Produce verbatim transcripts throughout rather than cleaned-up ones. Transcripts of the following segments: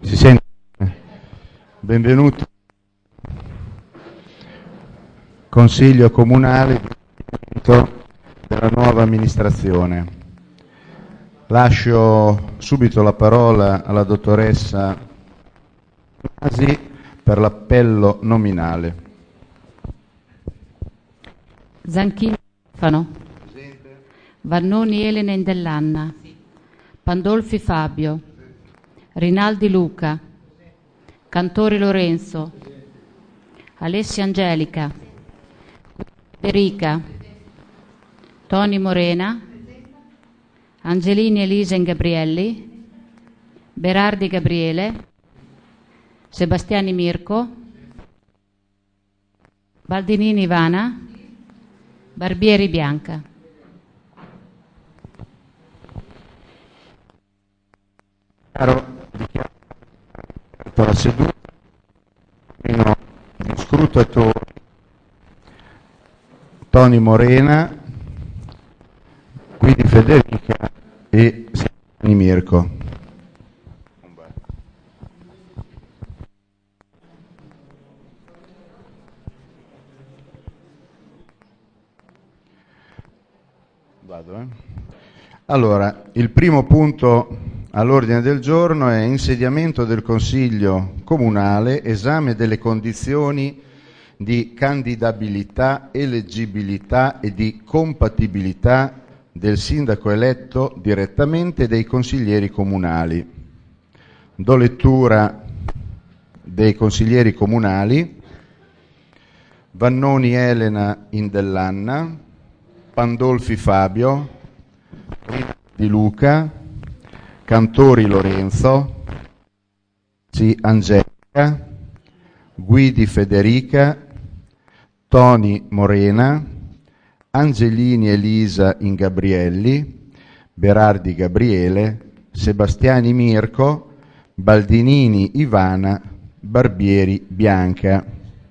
Si sente? Benvenuti. Consiglio comunale della nuova amministrazione. Lascio subito la parola alla dottoressa Masi per l'appello nominale. Zanchini Stefano. Vannoni Elena Indellanna. Pandolfi Fabio. Rinaldi Luca. Cantori Lorenzo. Alessia Angelica. Federica. Toni Morena. Angelini Elisa Gabrielli. Berardi Gabriele. Sebastiani Mirko. Baldinini Ivana. Barbieri Bianca. La seduta di scrutatori Toni Morena, Guidi Federica e Sebastiani Mirko. Vado, eh? Allora, il primo punto all'ordine del giorno è insediamento del Consiglio Comunale, esame delle condizioni di candidabilità, eleggibilità e di compatibilità del sindaco eletto direttamente e dei consiglieri comunali. Do lettura dei consiglieri comunali: Vannoni Elena Indellanna, Pandolfi Fabio, Di Luca, Cantori Lorenzo, Sì Angelica, Guidi Federica, Toni Morena, Angelini Elisa Gabrielli, Berardi Gabriele, Sebastiani Mirko, Baldinini Ivana, Barbieri Bianca.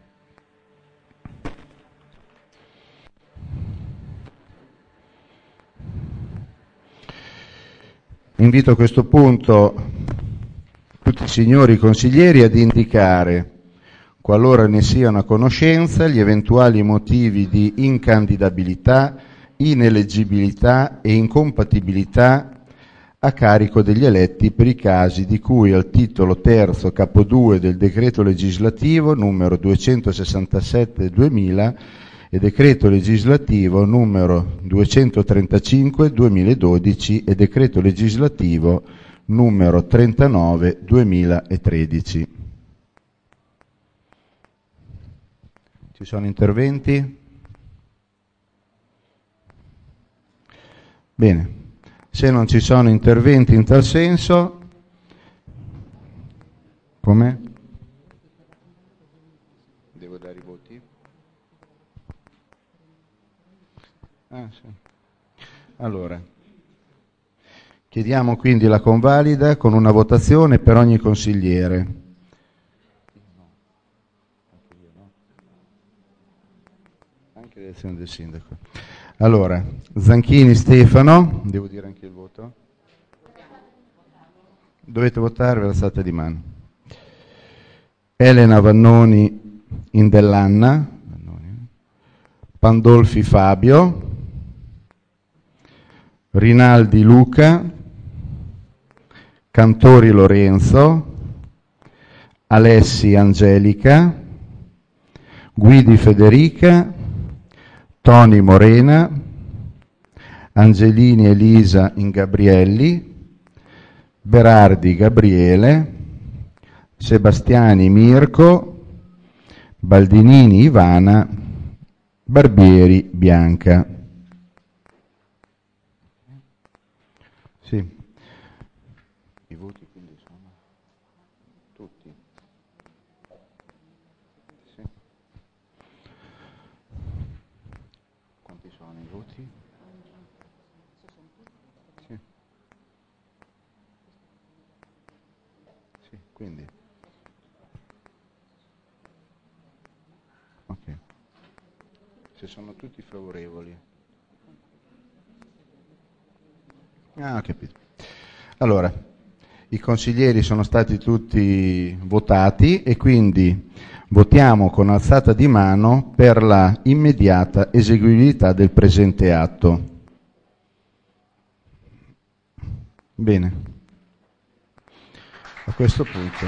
Invito a questo punto tutti i signori consiglieri ad indicare, qualora ne siano a conoscenza, gli eventuali motivi di incandidabilità, ineleggibilità e incompatibilità a carico degli eletti per i casi di cui al titolo terzo capo due del decreto legislativo numero duecentosessantasette duemila e decreto legislativo numero duecentotrentacinque duemiladodici e decreto legislativo numero trentanove duemilatredici. Ci sono interventi? Bene, se non ci sono interventi in tal senso, com'è? Devo dare i voti? Ah, sì. Allora, chiediamo quindi la convalida con una votazione per ogni consigliere. Anche l'elezione del sindaco. Allora, Zanchini Stefano, devo dire anche il voto? Dovete votare, ve l'alzate di mano. Elena Vannoni Indellanna, Pandolfi Fabio, Rinaldi Luca, Cantori Lorenzo, Alessi Angelica, Guidi Federica, Toni Morena, Angelini Elisa Gabrielli, Berardi Gabriele, Sebastiani Mirko, Baldinini Ivana, Barbieri Bianca. Sì. I voti quindi sono tutti. Sì. Quanti sono i voti? Sì. Sì, quindi. Ok. Se sono tutti favorevoli. Ah, ho capito. Allora, I consiglieri sono stati tutti votati e quindi votiamo con alzata di mano per la immediata eseguibilità del presente atto. Bene. A questo punto.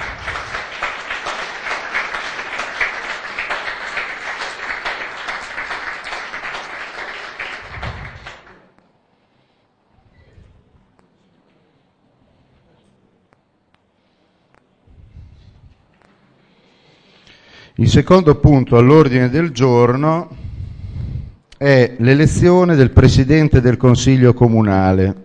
Il secondo punto all'ordine del giorno è l'elezione del Presidente del Consiglio Comunale.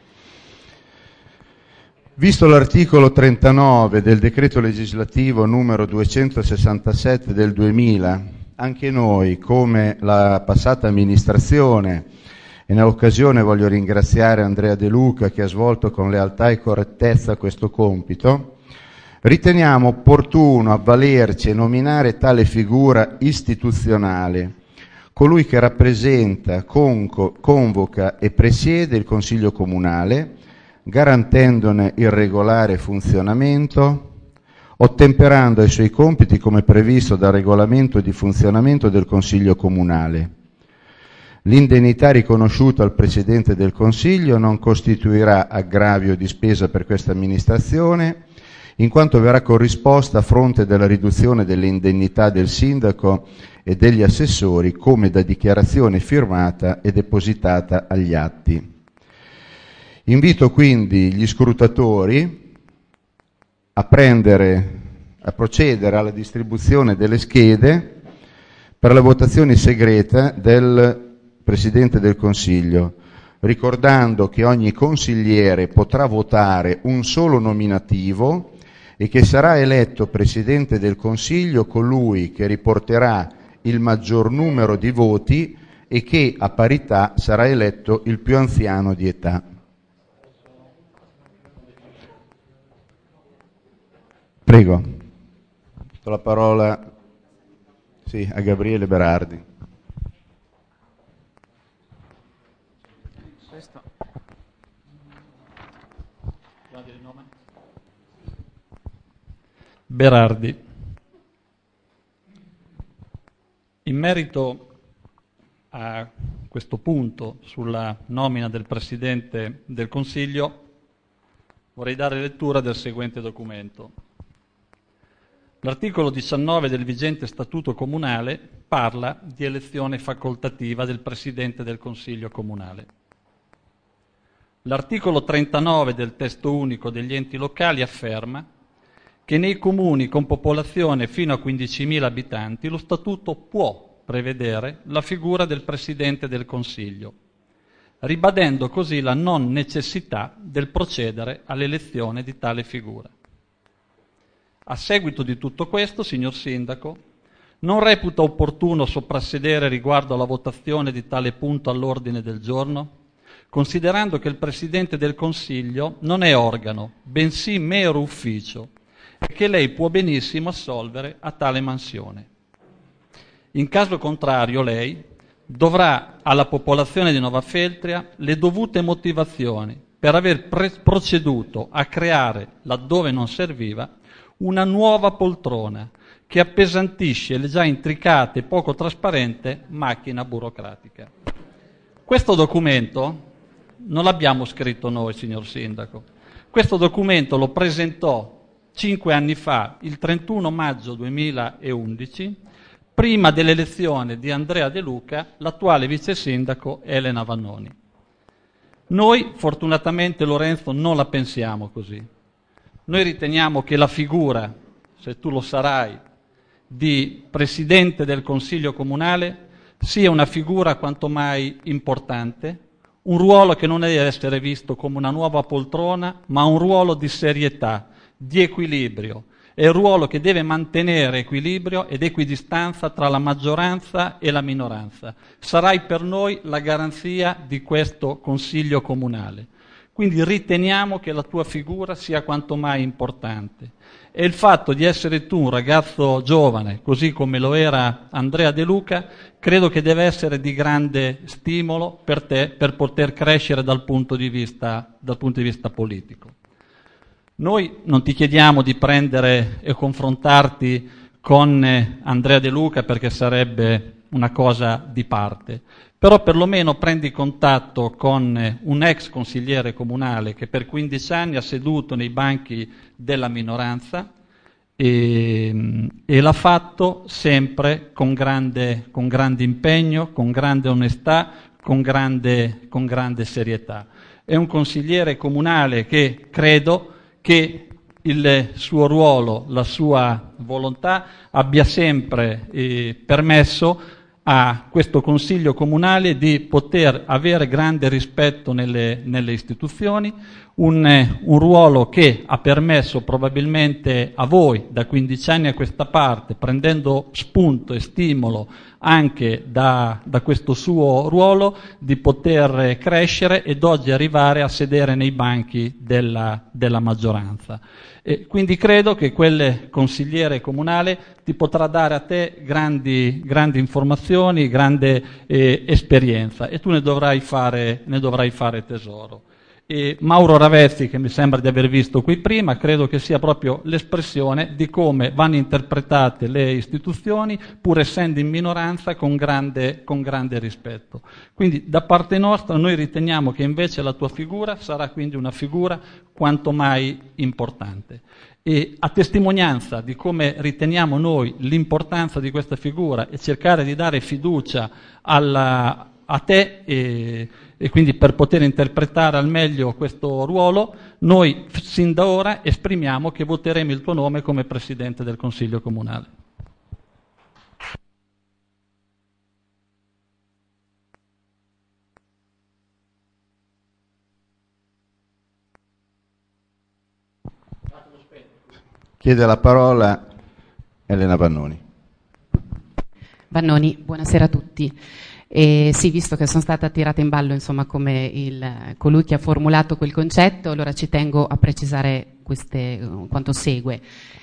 Visto l'articolo trentanove del decreto legislativo numero duecentosessantasette del duemila, anche noi, come la passata amministrazione, e nell'occasione voglio ringraziare Andrea De Luca che ha svolto con lealtà e correttezza questo compito, riteniamo opportuno avvalerci e nominare tale figura istituzionale, colui che rappresenta, conco, convoca e presiede il Consiglio Comunale, garantendone il regolare funzionamento, ottemperando ai suoi compiti come previsto dal regolamento di funzionamento del Consiglio Comunale. L'indennità riconosciuta al Presidente del Consiglio non costituirà aggravio di spesa per questa amministrazione, in quanto verrà corrisposta a fronte della riduzione delle indennità del sindaco e degli assessori come da dichiarazione firmata e depositata agli atti. Invito quindi gli scrutatori a prendere, a procedere alla distribuzione delle schede per la votazione segreta del Presidente del Consiglio, ricordando che ogni consigliere potrà votare un solo nominativo e che sarà eletto Presidente del Consiglio colui che riporterà il maggior numero di voti e che a parità sarà eletto il più anziano di età. Prego. Do la parola sì, a Gabriele Berardi. Questo. Berardi. In merito a questo punto sulla nomina del Presidente del Consiglio vorrei dare lettura del seguente documento. L'articolo diciannove del vigente Statuto Comunale parla di elezione facoltativa del Presidente del Consiglio Comunale. L'articolo trentanove del Testo Unico degli Enti Locali afferma che nei comuni con popolazione fino a quindicimila abitanti lo Statuto può prevedere la figura del Presidente del Consiglio, ribadendo così la non necessità del procedere all'elezione di tale figura. A seguito di tutto questo, signor Sindaco, non reputa opportuno soprassedere riguardo alla votazione di tale punto all'ordine del giorno, considerando che il Presidente del Consiglio non è organo, bensì mero ufficio, e che lei può benissimo assolvere a tale mansione. In caso contrario, lei dovrà alla popolazione di Nova Feltria le dovute motivazioni per aver pre- proceduto a creare, laddove non serviva, una nuova poltrona che appesantisce le già intricate e poco trasparente macchina burocratica. Questo documento non l'abbiamo scritto noi, signor Sindaco. Questo documento lo presentò cinque anni fa, il trentuno maggio duemilaundici, prima dell'elezione di Andrea De Luca, l'attuale vice sindaco Elena Vannoni. Noi, fortunatamente, Lorenzo, non la pensiamo così. Noi riteniamo che la figura, se tu lo sarai, di Presidente del Consiglio Comunale sia una figura quanto mai importante, un ruolo che non deve essere visto come una nuova poltrona, ma un ruolo di serietà, di equilibrio. È il ruolo che deve mantenere equilibrio ed equidistanza tra la maggioranza e la minoranza. Sarai per noi la garanzia di questo Consiglio Comunale. Quindi riteniamo che la tua figura sia quanto mai importante. E il fatto di essere tu un ragazzo giovane, così come lo era Andrea De Luca, credo che deve essere di grande stimolo per te per poter crescere dal punto di vista, dal punto di vista politico. Noi non ti chiediamo di prendere e confrontarti con Andrea De Luca perché sarebbe una cosa di parte, però perlomeno prendi contatto con un ex consigliere comunale che per quindici anni ha seduto nei banchi della minoranza e, e l'ha fatto sempre con grande, con grande impegno, con grande onestà, con grande, con grande serietà. È un consigliere comunale che credo che il suo ruolo, la sua volontà abbia sempre eh, permesso a questo Consiglio Comunale di poter avere grande rispetto nelle, nelle istituzioni, un, eh, un ruolo che ha permesso probabilmente a voi da quindici anni a questa parte, prendendo spunto e stimolo anche da, da questo suo ruolo, di poter crescere ed oggi arrivare a sedere nei banchi della, della maggioranza. E quindi credo che quel consigliere comunale ti potrà dare a te grandi, grandi informazioni, grande eh, esperienza e tu ne dovrai fare, ne dovrai fare tesoro. E Mauro Ravezzi, che mi sembra di aver visto qui prima, credo che sia proprio l'espressione di come vanno interpretate le istituzioni, pur essendo in minoranza, con grande, con grande rispetto. Quindi da parte nostra noi riteniamo che invece la tua figura sarà quindi una figura quanto mai importante. E a testimonianza di come riteniamo noi l'importanza di questa figura e cercare di dare fiducia alla, a te e, e quindi per poter interpretare al meglio questo ruolo, noi sin da ora esprimiamo che voteremo il tuo nome come Presidente del Consiglio Comunale. Chiede la parola Elena Vannoni. Vannoni, buonasera a tutti. E sì, visto che sono stata tirata in ballo insomma come il, colui che ha formulato quel concetto, allora ci tengo a precisare queste, quanto segue.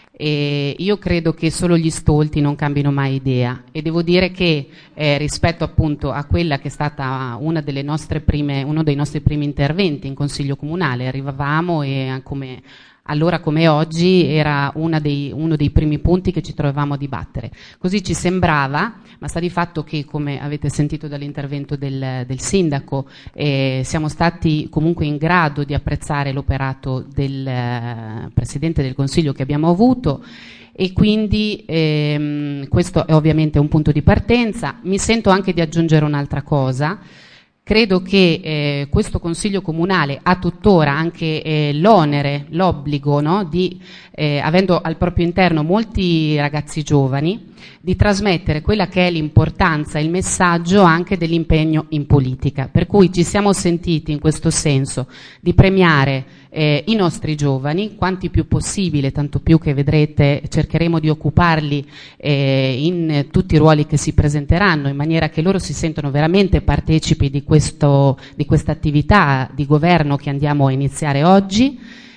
E io credo che solo gli stolti non cambino mai idea e devo dire che eh, rispetto appunto a quella che è stata una delle nostre prime, uno dei nostri primi interventi in Consiglio Comunale, arrivavamo e come allora come oggi era una dei, uno dei primi punti che ci trovavamo a dibattere. Così ci sembrava, ma sta di fatto che, come avete sentito dall'intervento del, del sindaco, eh, siamo stati comunque in grado di apprezzare l'operato del eh, Presidente del Consiglio che abbiamo avuto e quindi ehm, questo è ovviamente un punto di partenza. Mi sento anche di aggiungere un'altra cosa. Credo che eh, questo Consiglio Comunale ha tuttora anche eh, l'onere, l'obbligo, no, di, eh, avendo al proprio interno molti ragazzi giovani, di trasmettere quella che è l'importanza, il messaggio anche dell'impegno in politica. Per cui ci siamo sentiti in questo senso di premiare eh, i nostri giovani, quanti più possibile, tanto più che vedrete cercheremo di occuparli eh, in tutti i ruoli che si presenteranno, in maniera che loro si sentano veramente partecipi di questo, di questa attività di governo che andiamo a iniziare oggi.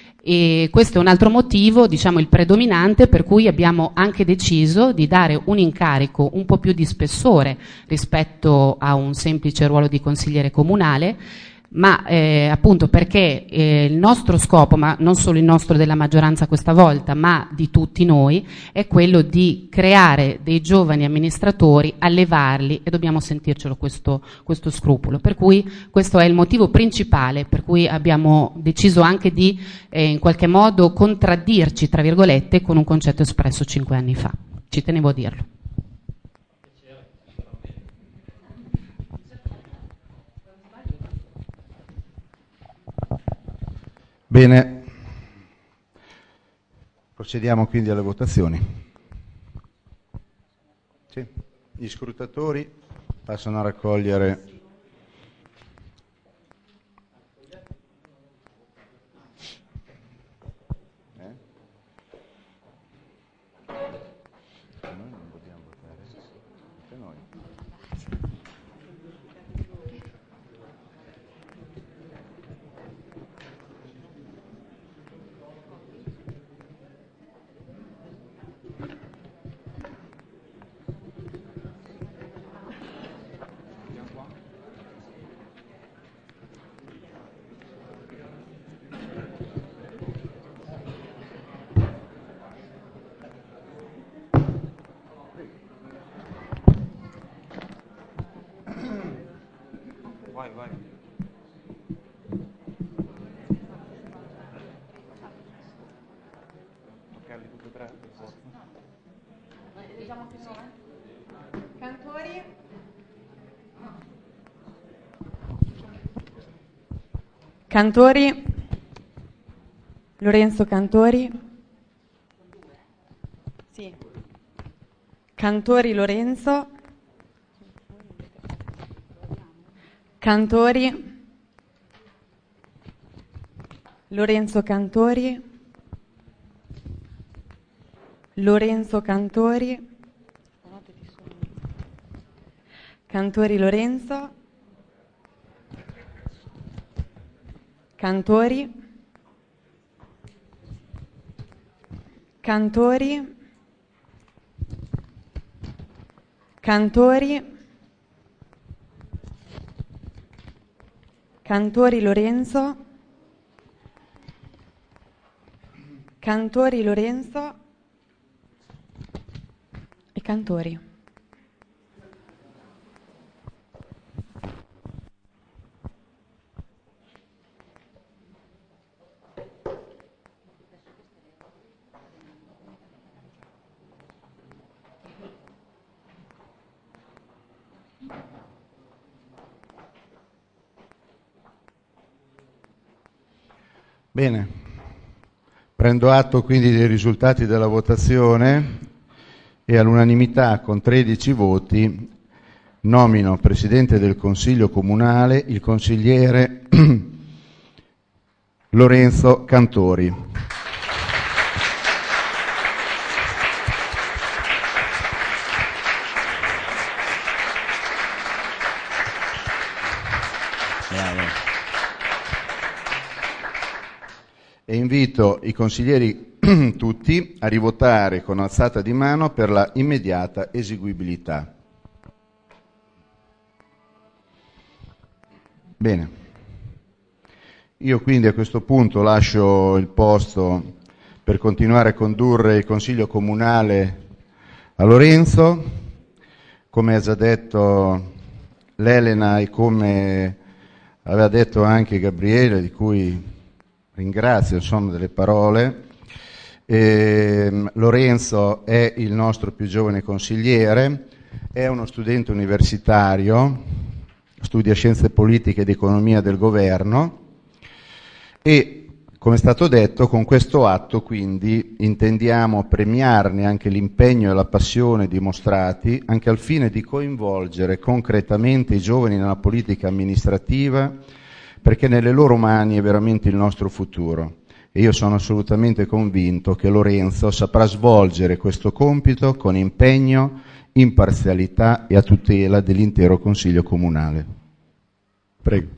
E questo è un altro motivo, diciamo il predominante, per cui abbiamo anche deciso di dare un incarico un po' più di spessore rispetto a un semplice ruolo di consigliere comunale, ma eh, appunto perché eh, il nostro scopo, ma non solo il nostro della maggioranza questa volta, ma di tutti noi, è quello di creare dei giovani amministratori, allevarli, e dobbiamo sentircelo questo, questo scrupolo. Per cui questo è il motivo principale per cui abbiamo deciso anche di eh, in qualche modo contraddirci, tra virgolette, con un concetto espresso cinque anni fa. Ci tenevo a dirlo. Bene, procediamo quindi alle votazioni. Sì. Gli scrutatori passano a raccogliere Vai, vai. Toccarli tutti e tre, per forza. Diciamo che sono Cantori. Cantori. Lorenzo Cantori. Sì. Cantori Lorenzo. Cantori. Lorenzo Cantori. Lorenzo Cantori. Cantori Lorenzo. Cantori. Cantori. Cantori. Cantori Lorenzo. Cantori Lorenzo. E Cantori. Bene, prendo atto quindi dei risultati della votazione e all'unanimità con tredici voti nomino Presidente del Consiglio Comunale il consigliere Lorenzo Cantori. E invito i consiglieri tutti a rivotare con alzata di mano per la immediata eseguibilità. Bene, io quindi a questo punto lascio il posto per continuare a condurre il Consiglio Comunale a Lorenzo. Come ha già detto l'Elena e come aveva detto anche Gabriele, di cui ringrazio insomma delle parole, eh, Lorenzo è il nostro più giovane consigliere, è uno studente universitario, studia scienze politiche ed economia del governo e, come è stato detto, con questo atto quindi intendiamo premiarne anche l'impegno e la passione dimostrati, anche al fine di coinvolgere concretamente i giovani nella politica amministrativa, perché nelle loro mani è veramente il nostro futuro. E io sono assolutamente convinto che Lorenzo saprà svolgere questo compito con impegno, imparzialità e a tutela dell'intero Consiglio Comunale. Prego.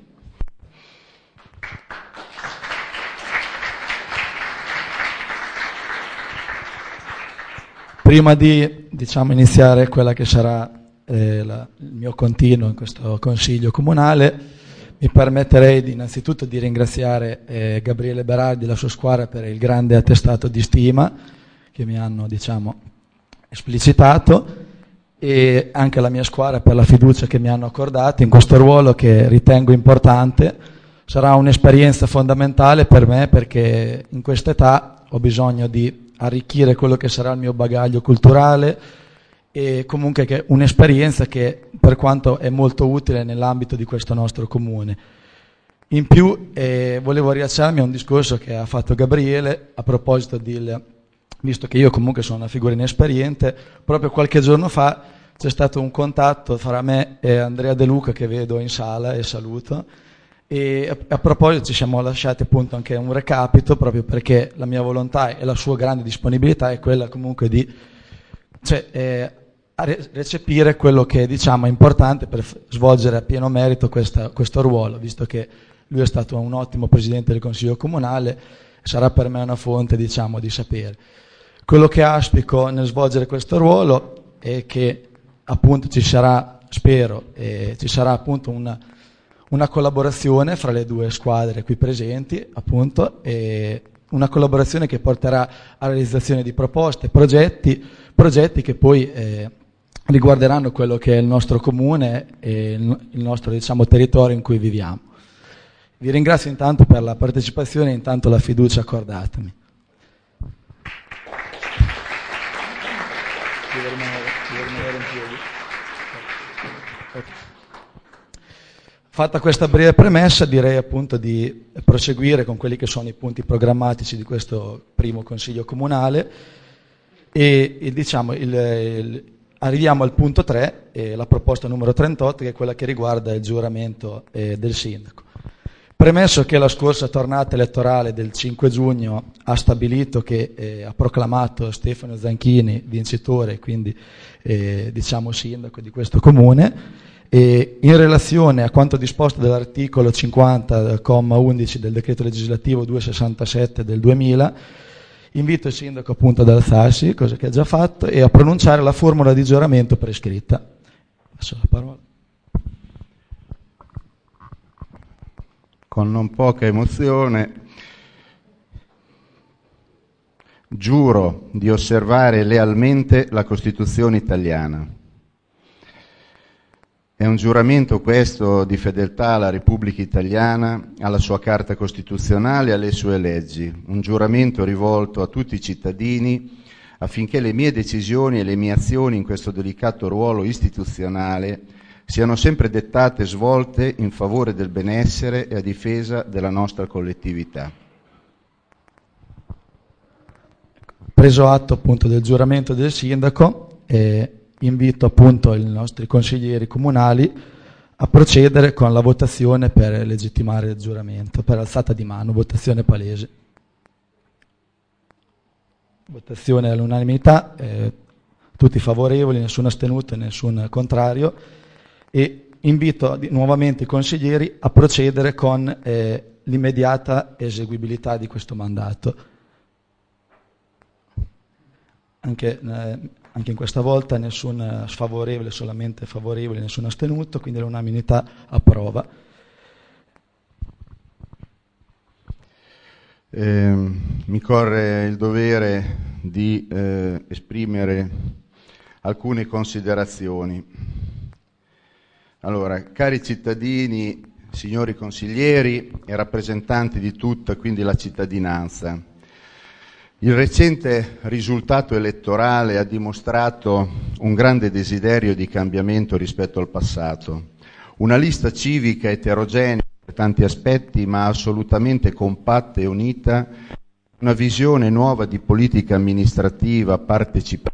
Prima di diciamo, iniziare quella che sarà eh, la, il mio continuo in questo Consiglio Comunale, mi permetterei di, innanzitutto di ringraziare eh, Gabriele Berardi e la sua squadra per il grande attestato di stima che mi hanno diciamo, esplicitato, e anche la mia squadra per la fiducia che mi hanno accordato in questo ruolo che ritengo importante. Sarà un'esperienza fondamentale per me perché in questa età ho bisogno di arricchire quello che sarà il mio bagaglio culturale e comunque che un'esperienza che per quanto è molto utile nell'ambito di questo nostro comune. In più eh, volevo riallacciarmi a un discorso che ha fatto Gabriele a proposito di, visto che io comunque sono una figura inesperiente, proprio qualche giorno fa c'è stato un contatto fra me e Andrea De Luca che vedo in sala e saluto, e a, a proposito ci siamo lasciati appunto anche un recapito proprio perché la mia volontà e la sua grande disponibilità è quella comunque di cioè, eh, a recepire quello che diciamo è importante per f- svolgere a pieno merito questa, questo ruolo, visto che lui è stato un ottimo presidente del Consiglio Comunale, sarà per me una fonte diciamo di sapere. Quello che auspico nel svolgere questo ruolo è che appunto ci sarà, spero, eh, ci sarà appunto una, una collaborazione fra le due squadre qui presenti, appunto, e una collaborazione che porterà alla realizzazione di proposte, progetti, progetti che poi eh, riguarderanno quello che è il nostro comune e il nostro, diciamo, territorio in cui viviamo. Vi ringrazio intanto per la partecipazione e intanto la fiducia accordatemi. Devo rimanere, devo rimanere in piedi. Fatta questa breve premessa, direi appunto di proseguire con quelli che sono i punti programmatici di questo primo Consiglio Comunale e, e diciamo il, il, arriviamo al punto tre, eh, la proposta numero trentotto, che è quella che riguarda il giuramento eh, del sindaco. Premesso che la scorsa tornata elettorale del cinque giugno ha stabilito che eh, ha proclamato Stefano Zanchini vincitore, quindi eh, diciamo sindaco di questo comune, e in relazione a quanto disposto dall'articolo cinquanta, comma undici del decreto legislativo duecentosessantasette del duemila, invito il sindaco appunto ad alzarsi, cosa che ha già fatto, e a pronunciare la formula di giuramento prescritta. Passo la parola. Con non poca emozione giuro di osservare lealmente la Costituzione italiana. È un giuramento questo di fedeltà alla Repubblica Italiana, alla sua Carta Costituzionale e alle sue leggi, un giuramento rivolto a tutti i cittadini affinché le mie decisioni e le mie azioni in questo delicato ruolo istituzionale siano sempre dettate e svolte in favore del benessere e a difesa della nostra collettività. Preso atto appunto del giuramento del sindaco, eh, invito appunto i nostri consiglieri comunali a procedere con la votazione per legittimare il giuramento, per alzata di mano, votazione palese. Votazione all'unanimità, eh, tutti favorevoli, nessun astenuto e nessun contrario, e invito di, nuovamente i consiglieri a procedere con eh, l'immediata eseguibilità di questo mandato. Anche, eh, anche in questa volta nessun sfavorevole, solamente favorevole, nessun astenuto, quindi l'unanimità approva. Eh, mi corre il dovere di eh, esprimere alcune considerazioni. Allora, cari cittadini, signori consiglieri e rappresentanti di tutta quindi la cittadinanza, il recente risultato elettorale ha dimostrato un grande desiderio di cambiamento rispetto al passato. Una lista civica eterogenea per tanti aspetti, ma assolutamente compatta e unita, una visione nuova di politica amministrativa partecipativa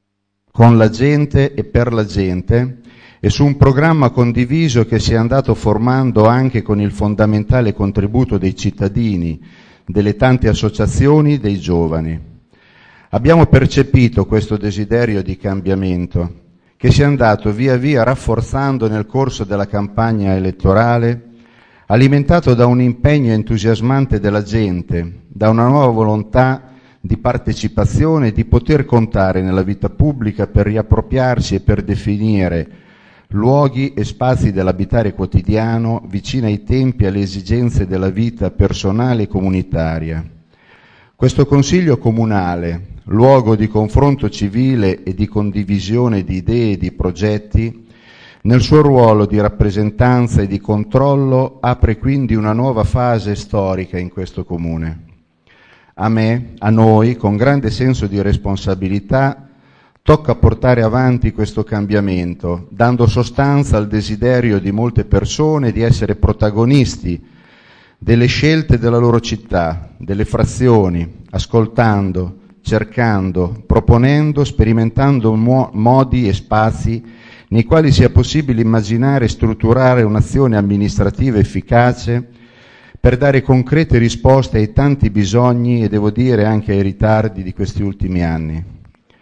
con la gente e per la gente, e su un programma condiviso che si è andato formando anche con il fondamentale contributo dei cittadini, delle tante associazioni, dei giovani. Abbiamo percepito questo desiderio di cambiamento che si è andato via via rafforzando nel corso della campagna elettorale, alimentato da un impegno entusiasmante della gente, da una nuova volontà di partecipazione e di poter contare nella vita pubblica per riappropriarsi e per definire luoghi e spazi dell'abitare quotidiano vicini ai tempi e alle esigenze della vita personale e comunitaria. Questo Consiglio Comunale, luogo di confronto civile e di condivisione di idee e di progetti, nel suo ruolo di rappresentanza e di controllo apre quindi una nuova fase storica in questo Comune. A me, a noi, con grande senso di responsabilità, tocca portare avanti questo cambiamento, dando sostanza al desiderio di molte persone di essere protagonisti delle scelte della loro città, delle frazioni, ascoltando, cercando, proponendo, sperimentando mo- modi e spazi nei quali sia possibile immaginare e strutturare un'azione amministrativa efficace per dare concrete risposte ai tanti bisogni e devo dire anche ai ritardi di questi ultimi anni.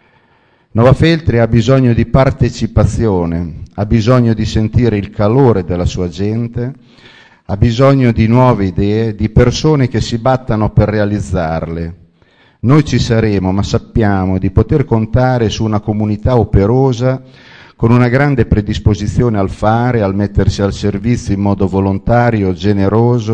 Novafeltri ha bisogno di partecipazione, ha bisogno di sentire il calore della sua gente, ha bisogno di nuove idee, di persone che si battano per realizzarle. Noi ci saremo, ma sappiamo di poter contare su una comunità operosa con una grande predisposizione al fare, al mettersi al servizio in modo volontario, generoso,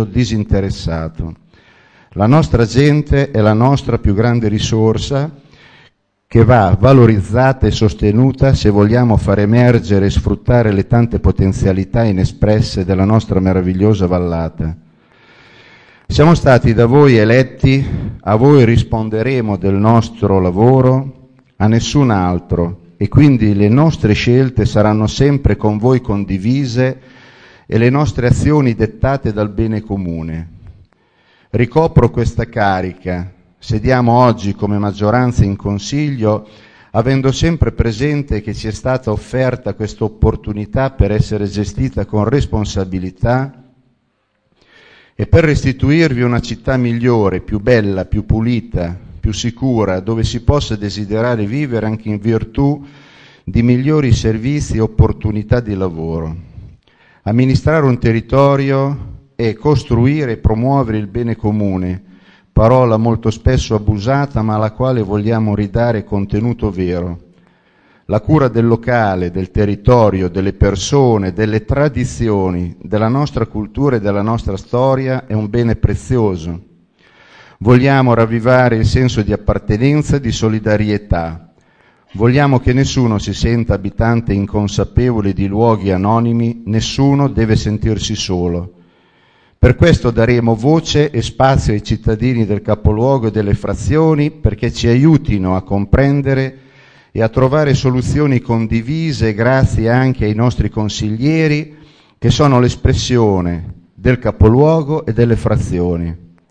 disinteressato. La nostra gente è la nostra più grande risorsa, che va valorizzata e sostenuta se vogliamo far emergere e sfruttare le tante potenzialità inespresse della nostra meravigliosa vallata. Siamo stati da voi eletti, a voi risponderemo del nostro lavoro, a nessun altro, e quindi le nostre scelte saranno sempre con voi condivise e le nostre azioni dettate dal bene comune. Ricopro questa carica, sediamo oggi come maggioranza in Consiglio, avendo sempre presente che ci è stata offerta questa opportunità per essere gestita con responsabilità e per restituirvi una città migliore, più bella, più pulita, più sicura, dove si possa desiderare vivere anche in virtù di migliori servizi e opportunità di lavoro. Amministrare un territorio è costruire e promuovere il bene comune, parola molto spesso abusata ma alla quale vogliamo ridare contenuto vero. La cura del locale, del territorio, delle persone, delle tradizioni, della nostra cultura e della nostra storia è un bene prezioso. Vogliamo ravvivare il senso di appartenenza, di solidarietà. Vogliamo che nessuno si senta abitante inconsapevole di luoghi anonimi, nessuno deve sentirsi solo. Per questo daremo voce e spazio ai cittadini del capoluogo e delle frazioni perché ci aiutino a comprendere e a trovare soluzioni condivise grazie anche ai nostri consiglieri che sono l'espressione del capoluogo e delle frazioni.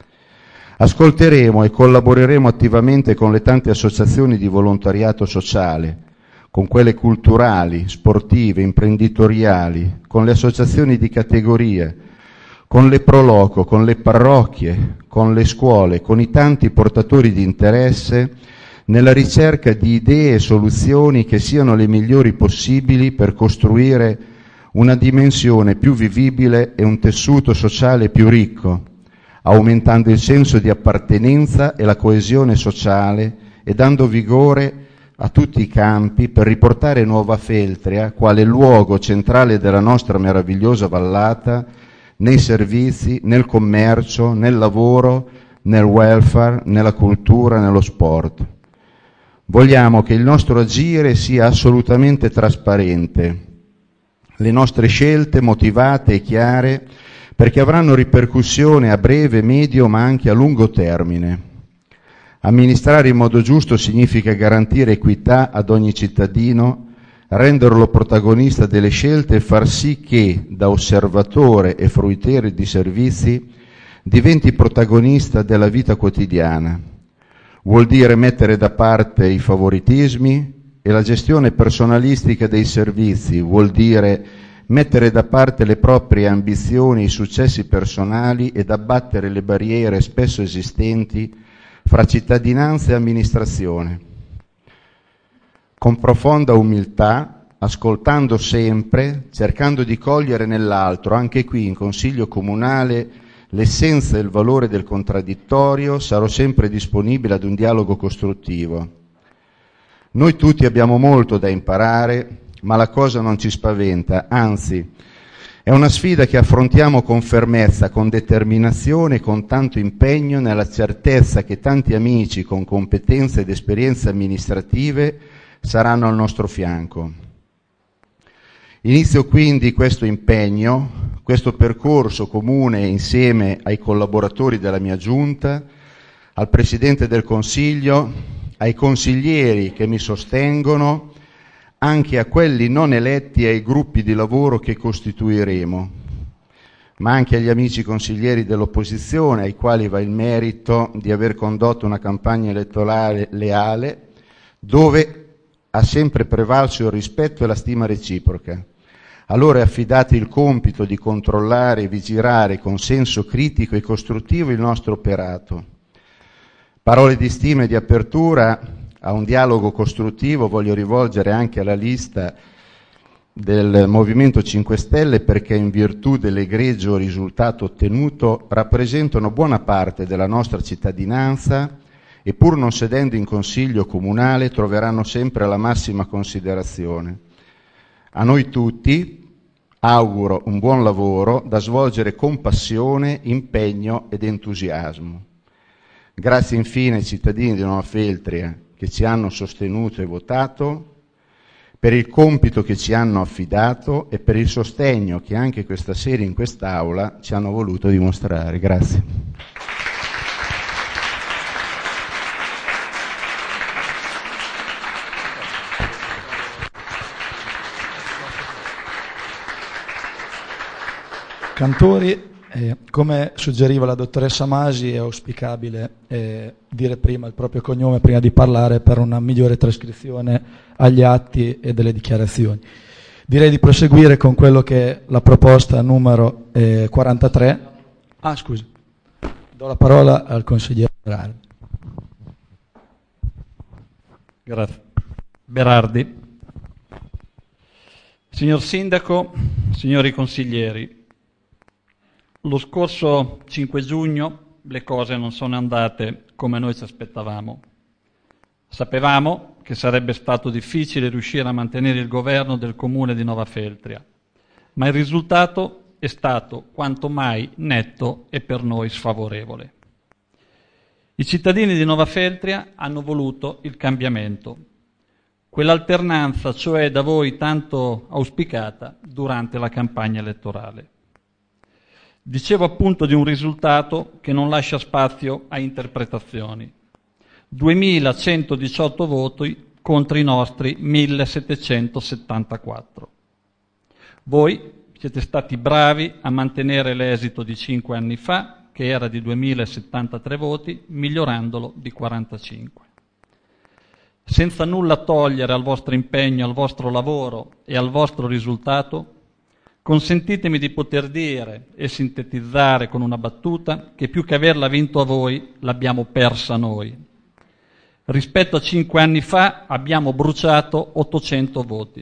Ascolteremo e collaboreremo attivamente con le tante associazioni di volontariato sociale, con quelle culturali, sportive, imprenditoriali, con le associazioni di categoria, con le proloco, con le parrocchie, con le scuole, con i tanti portatori di interesse nella ricerca di idee e soluzioni che siano le migliori possibili per costruire una dimensione più vivibile e un tessuto sociale più ricco, aumentando il senso di appartenenza e la coesione sociale e dando vigore a tutti i campi per riportare Nuova Feltria quale luogo centrale della nostra meravigliosa vallata nei servizi, nel commercio, nel lavoro, nel welfare, nella cultura, nello sport. Vogliamo che il nostro agire sia assolutamente trasparente, le nostre scelte motivate e chiare perché avranno ripercussione a breve, medio ma anche a lungo termine. Amministrare in modo giusto significa garantire equità ad ogni cittadino, renderlo protagonista delle scelte e far sì che, da osservatore e fruitore di servizi, diventi protagonista della vita quotidiana. Vuol dire mettere da parte i favoritismi e la gestione personalistica dei servizi, vuol dire mettere da parte le proprie ambizioni e i successi personali ed abbattere le barriere spesso esistenti fra cittadinanza e amministrazione. Con profonda umiltà, ascoltando sempre, cercando di cogliere nell'altro, anche qui in Consiglio Comunale, l'essenza e il valore del contraddittorio, sarò sempre disponibile ad un dialogo costruttivo. Noi tutti abbiamo molto da imparare, ma la cosa non ci spaventa, anzi, è una sfida che affrontiamo con fermezza, con determinazione e con tanto impegno nella certezza che tanti amici con competenze ed esperienze amministrative saranno al nostro fianco. Inizio quindi questo impegno, questo percorso comune insieme ai collaboratori della mia giunta, al Presidente del Consiglio, ai consiglieri che mi sostengono, anche a quelli non eletti e ai gruppi di lavoro che costituiremo, ma anche agli amici consiglieri dell'opposizione, ai quali va il merito di aver condotto una campagna elettorale leale, dove ha sempre prevalso il rispetto e la stima reciproca. A loro è affidato il compito di controllare e vigilare con senso critico e costruttivo il nostro operato. Parole di stima e di apertura a un dialogo costruttivo voglio rivolgere anche alla lista del Movimento cinque Stelle perché in virtù dell'egregio risultato ottenuto rappresentano buona parte della nostra cittadinanza e pur non sedendo in Consiglio Comunale troveranno sempre la massima considerazione. A noi tutti auguro un buon lavoro da svolgere con passione, impegno ed entusiasmo. Grazie infine ai cittadini di Nuova Feltria che ci hanno sostenuto e votato, per il compito che ci hanno affidato e per il sostegno che anche questa sera in quest'Aula ci hanno voluto dimostrare. Grazie. Cantori, eh, come suggeriva la dottoressa Masi, è auspicabile eh, dire prima il proprio cognome prima di parlare per una migliore trascrizione agli atti e delle dichiarazioni. Direi di proseguire con quello che è la proposta numero eh, quarantatré. Ah, scusi. Do la parola al consigliere Berardi. Grazie. Berardi. Signor Sindaco, signori consiglieri, lo scorso cinque giugno le cose non sono andate come noi ci aspettavamo. Sapevamo che sarebbe stato difficile riuscire a mantenere il governo del comune di Nova Feltria, ma il risultato è stato quanto mai netto e per noi sfavorevole. I cittadini di Nova Feltria hanno voluto il cambiamento, quell'alternanza cioè da voi tanto auspicata durante la campagna elettorale. Dicevo appunto di un risultato che non lascia spazio a interpretazioni. duemilacentodiciotto voti contro i nostri millesettecentosettantaquattro. Voi siete stati bravi a mantenere l'esito di cinque anni fa, che era di duemilasettantatré voti, migliorandolo di quarantacinque. Senza nulla togliere al vostro impegno, al vostro lavoro e al vostro risultato, consentitemi di poter dire e sintetizzare con una battuta che più che averla vinto a voi, l'abbiamo persa noi. Rispetto a cinque anni fa abbiamo bruciato ottocento voti.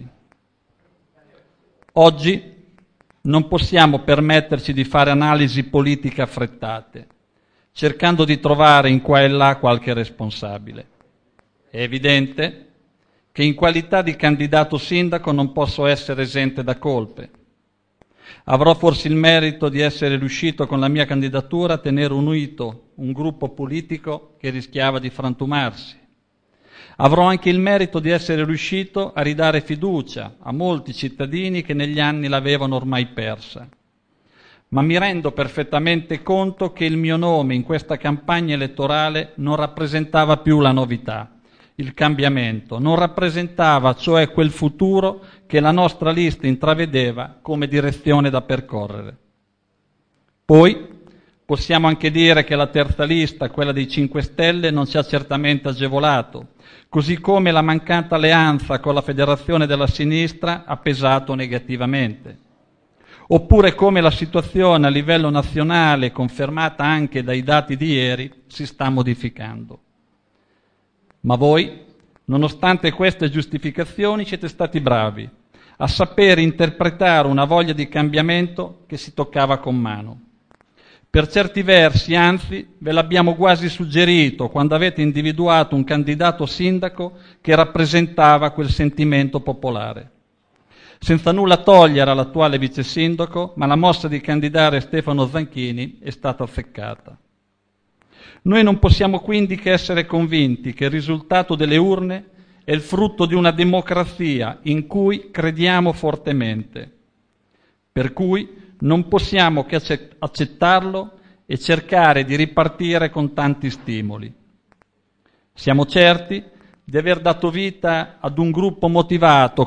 Oggi non possiamo permetterci di fare analisi politiche affrettate, cercando di trovare in qua e là qualche responsabile. È evidente che in qualità di candidato sindaco non posso essere esente da colpe. Avrò forse il merito di essere riuscito con la mia candidatura a tenere unito un gruppo politico che rischiava di frantumarsi. Avrò anche il merito di essere riuscito a ridare fiducia a molti cittadini che negli anni l'avevano ormai persa. Ma mi rendo perfettamente conto che il mio nome in questa campagna elettorale non rappresentava più la novità, il cambiamento, non rappresentava cioè quel futuro che la nostra lista intravedeva come direzione da percorrere. Poi possiamo anche dire che la terza lista, quella dei cinque Stelle, non ci ha certamente agevolato, così come la mancata alleanza con la Federazione della Sinistra ha pesato negativamente. Oppure come la situazione a livello nazionale, confermata anche dai dati di ieri, si sta modificando. Ma voi, nonostante queste giustificazioni, siete stati bravi a sapere interpretare una voglia di cambiamento che si toccava con mano. Per certi versi, anzi, ve l'abbiamo quasi suggerito quando avete individuato un candidato sindaco che rappresentava quel sentimento popolare. Senza nulla togliere all'attuale vice sindaco, ma la mossa di candidare Stefano Zanchini è stata azzeccata. Noi non possiamo quindi che essere convinti che il risultato delle urne è il frutto di una democrazia in cui crediamo fortemente, per cui non possiamo che accettarlo e cercare di ripartire con tanti stimoli. Siamo certi di aver dato vita ad un gruppo motivato,